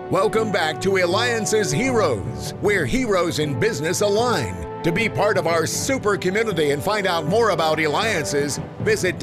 Welcome back to Alliance's Heroes, where heroes in business align. To be part of our super community and find out more about Alliances, visit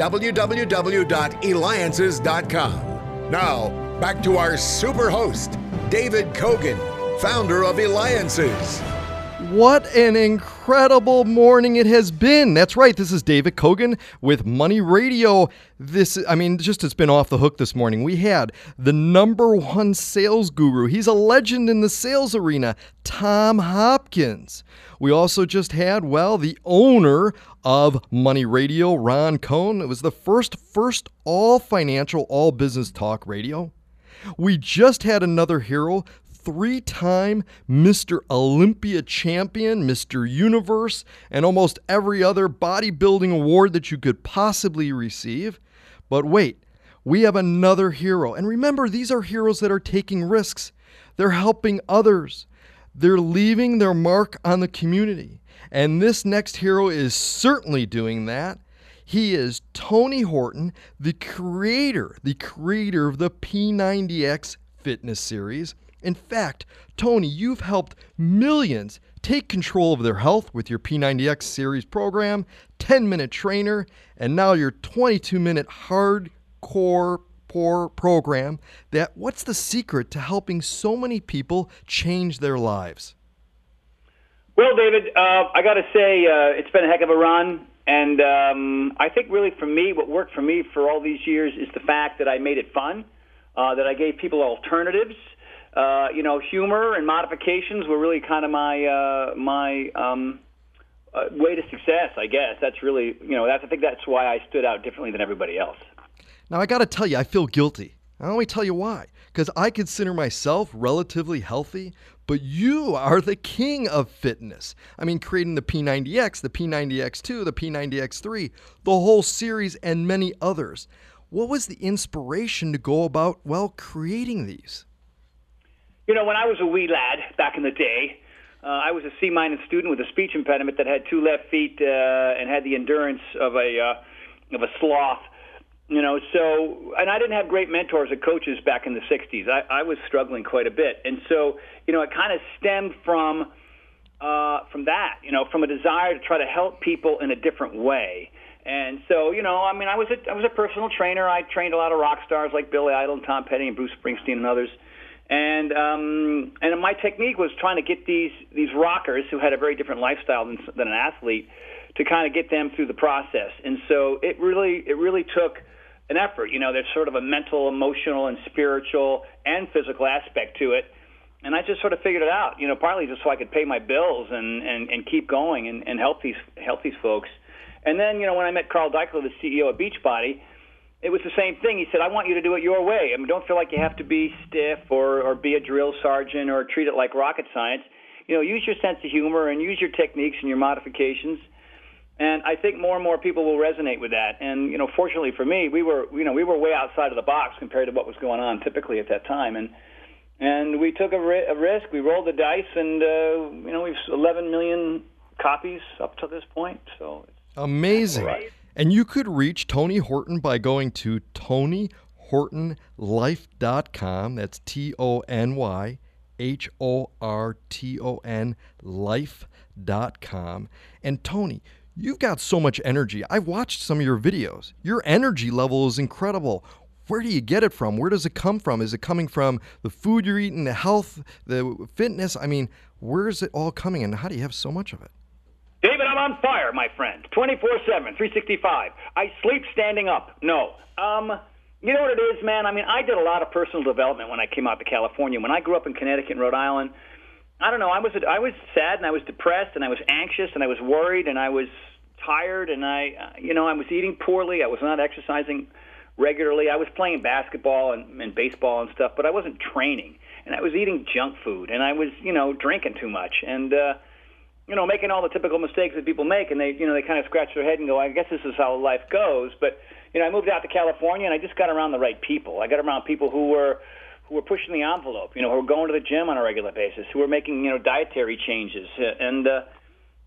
www.alliances.com. Now, back to our super host, David Kogan, founder of Alliances. What an incredible morning it has been. That's right. This is David Kogan with Money Radio. It's been off the hook this morning. We had the number one sales guru. He's a legend in the sales arena, Tom Hopkins. We also just had, the owner of Money Radio, Ron Cohn. It was the first all financial, all business talk radio. We just had another hero, 3-time Mr. Olympia champion, Mr. Universe, and almost every other bodybuilding award that you could possibly receive. But wait, we have another hero. And remember, these are heroes that are taking risks. They're helping others. They're leaving their mark on the community. And this next hero is certainly doing that. He is Tony Horton, the creator of the P90X Fitness Series. In fact, Tony, you've helped millions take control of their health with your P90X series program, 10-minute trainer, and now your 22-minute hardcore program. What's the secret to helping so many people change their lives? Well, David, I got to say it's been a heck of a run. And I think really for me, what worked for me for all these years is the fact that I made it fun, that I gave people alternatives. Humor and modifications were really kind of my way to success, I guess. That's really, I think that's why I stood out differently than everybody else. Now, I got to tell you, I feel guilty. Let me tell you why. Because I consider myself relatively healthy, but you are the king of fitness. I mean, creating the P90X, the P90X2, the P90X3, the whole series, and many others. What was the inspiration to go about, creating these? When I was a wee lad back in the day, I was a C- student with a speech impediment that had 2 left feet and had the endurance of a sloth. And I didn't have great mentors or coaches back in the 60s. I was struggling quite a bit. And so, it kind of stemmed from that, from a desire to try to help people in a different way. And so, I was a personal trainer. I trained a lot of rock stars like Billy Idol and Tom Petty and Bruce Springsteen and others. And my technique was trying to get these rockers who had a very different lifestyle than an athlete to kind of get them through the process. And so it really took an effort. There's sort of a mental, emotional, and spiritual and physical aspect to it. And I just sort of figured it out, partly just so I could pay my bills and keep going and help these folks. And then, when I met Carl Deichler, the CEO of Beachbody, it was the same thing. He said, I want you to do it your way. I mean, don't feel like you have to be stiff or be a drill sergeant or treat it like rocket science. Use your sense of humor and use your techniques and your modifications. And I think more and more people will resonate with that. And, fortunately for me, we were way outside of the box compared to what was going on typically at that time. And we took a risk. We rolled the dice, and, we've 11 million copies up to this point. So it's amazing. Right. And you could reach Tony Horton by going to TonyHortonLife.com. That's TonyHorton Life.com. And Tony, you've got so much energy. I've watched some of your videos. Your energy level is incredible. Where do you get it from? Where does it come from? Is it coming from the food you're eating, the health, the fitness? I mean, where is it all coming, and how do you have so much of it? David, I'm on fire, my friend. 24/7, 365. I sleep standing up. No. You know what it is, man? I mean, I did a lot of personal development when I came out to California. When I grew up in Connecticut and Rhode Island, I don't know, I was sad and I was depressed and I was anxious and I was worried and I was tired and I was eating poorly. I was not exercising regularly. I was playing basketball and baseball and stuff, but I wasn't training. And I was eating junk food and I was, drinking too much and making all the typical mistakes that people make, and they kind of scratch their head and go, I guess this is how life goes. But, I moved out to California, and I just got around the right people. I got around people who were pushing the envelope, who were going to the gym on a regular basis, who were making, dietary changes. And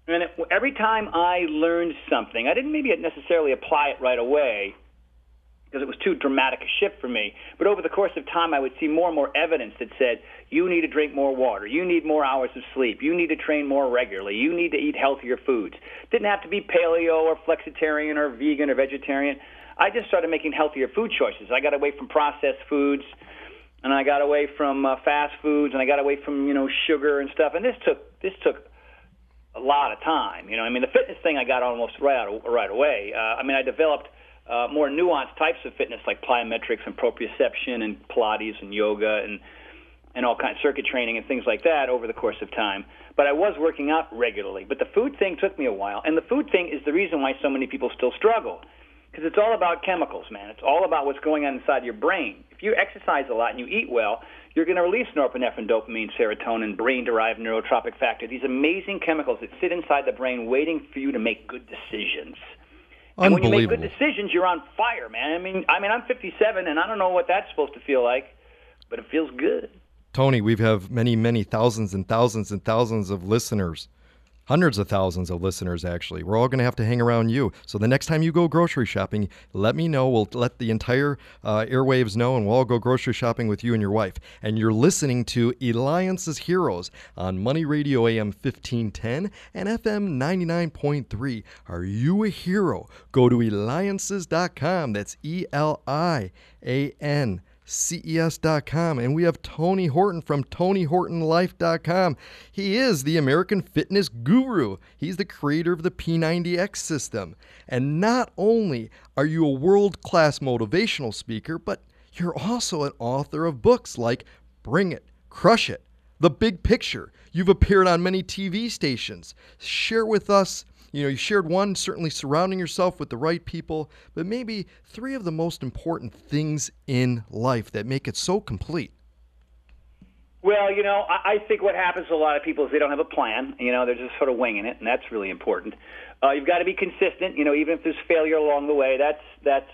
every time I learned something, I didn't maybe necessarily apply it right away, because it was too dramatic a shift for me. But over the course of time, I would see more and more evidence that said, you need to drink more water, you need more hours of sleep, you need to train more regularly, you need to eat healthier foods. Didn't have to be paleo or flexitarian or vegan or vegetarian. I just started making healthier food choices. I got away from processed foods, and I got away from fast foods, and I got away from sugar and stuff. And this took a lot of time. I mean, the fitness thing I got almost right away. I developed more nuanced types of fitness like plyometrics and proprioception and Pilates and yoga and all kinds of circuit training and things like that over the course of time. But I was working out regularly. But the food thing took me a while, and the food thing is the reason why so many people still struggle. Because it's all about chemicals, man. It's all about what's going on inside your brain. If you exercise a lot and you eat well, you're going to release norepinephrine, dopamine, serotonin, brain-derived neurotropic factor, these amazing chemicals that sit inside the brain waiting for you to make good decisions. And when you make good decisions, you're on fire, man. I mean, I'm 57, and I don't know what that's supposed to feel like, but it feels good. Tony, we have many, many thousands and thousands and thousands of listeners. Hundreds of thousands of listeners, actually. We're all going to have to hang around you. So the next time you go grocery shopping, let me know. We'll let the entire airwaves know, and we'll all go grocery shopping with you and your wife. And you're listening to Eliance's Heroes on Money Radio AM 1510 and FM 99.3. Are you a hero? Go to Eliances.com. That's ELIAN. CES.com, and we have Tony Horton from TonyHortonLife.com. He is the American fitness guru. He's the creator of the P90X system. And not only are you a world-class motivational speaker, but you're also an author of books like Bring It, Crush It, The Big Picture. You've appeared on many TV stations. Share with us. You shared one, certainly surrounding yourself with the right people, but maybe three of the most important things in life that make it so complete. Well, I think what happens to a lot of people is they don't have a plan. They're just sort of winging it, and that's really important. You've got to be consistent, even if there's failure along the way. That's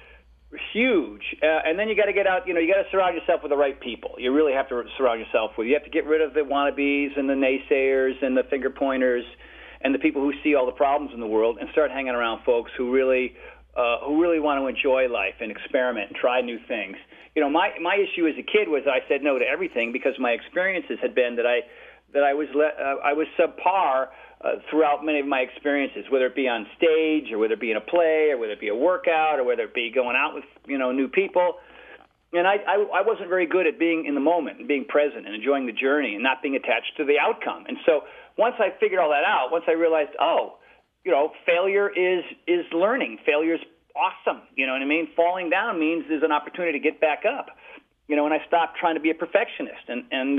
huge. And then you got to get out, you got to surround yourself with the right people. You really have to surround yourself with. You have to get rid of the wannabes and the naysayers and the finger pointers and the people who see all the problems in the world, and start hanging around folks who really want to enjoy life and experiment and try new things. My issue as a kid was I said no to everything because my experiences had been that I was subpar throughout many of my experiences, whether it be on stage or whether it be in a play or whether it be a workout or whether it be going out with new people. And I wasn't very good at being in the moment and being present and enjoying the journey and not being attached to the outcome. And so once I figured all that out, once I realized, failure is learning. Failure is awesome. You know what I mean? Falling down means there's an opportunity to get back up. And I stopped trying to be a perfectionist, and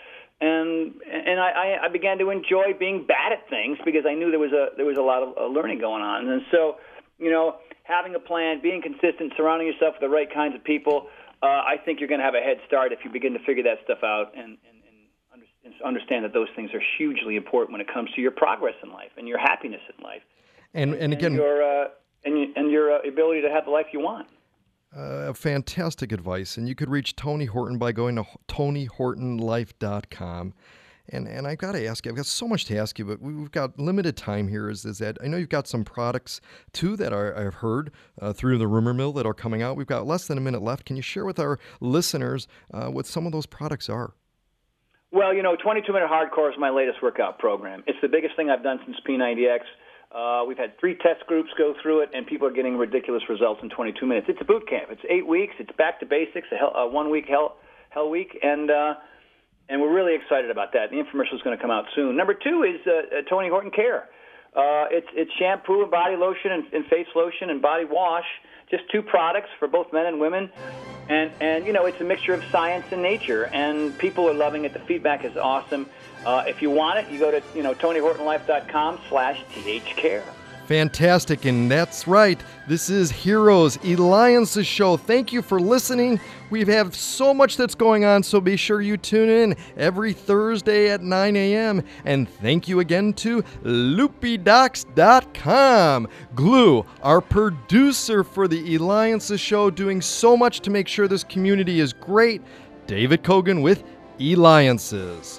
I began to enjoy being bad at things because I knew there was a lot of learning going on. And so, having a plan, being consistent, surrounding yourself with the right kinds of people, I think you're going to have a head start if you begin to figure that stuff out and understand that those things are hugely important when it comes to your progress in life and your happiness in life, and again, your ability to have the life you want. Fantastic advice, and you could reach Tony Horton by going to TonyHortonLife.com. And I've got to ask you, I've got so much to ask you, but we've got limited time here. Is that I know you've got some products, too, that I've heard through the rumor mill that are coming out. We've got less than a minute left. Can you share with our listeners what some of those products are? Well, 22-Minute Hardcore is my latest workout program. It's the biggest thing I've done since P90X. We've had 3 test groups go through it, and people are getting ridiculous results in 22 minutes. It's a boot camp. It's 8 weeks. It's back to basics, a 1-week hell week, and we're really excited about that. The infomercial is going to come out soon. Number 2 is Tony Horton Care. It's shampoo and body lotion and face lotion and body wash, just 2 products for both men and women. And it's a mixture of science and nature, and people are loving it. The feedback is awesome. If you want it, you go to TonyHortonLife.com/THCare. Fantastic, and that's right. This is Heroes, Eliance's show. Thank you for listening. We have so much that's going on, so be sure you tune in every Thursday at 9 a.m. And thank you again to LoopyDocs.com. Glue, our producer for the Eliance's show, doing so much to make sure this community is great. David Kogan with Eliance's.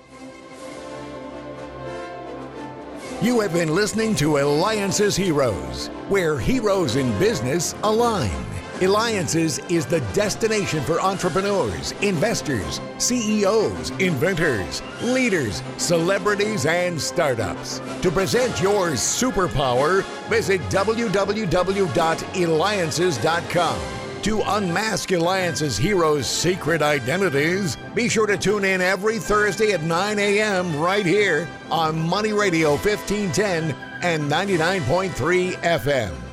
You have been listening to Eliance's Heroes, where heroes in business align. Alliances is the destination for entrepreneurs, investors, CEOs, inventors, leaders, celebrities, and startups. To present your superpower, visit www.alliances.com. To unmask Alliance's heroes' secret identities, be sure to tune in every Thursday at 9 a.m. right here on Money Radio 1510 and 99.3 FM.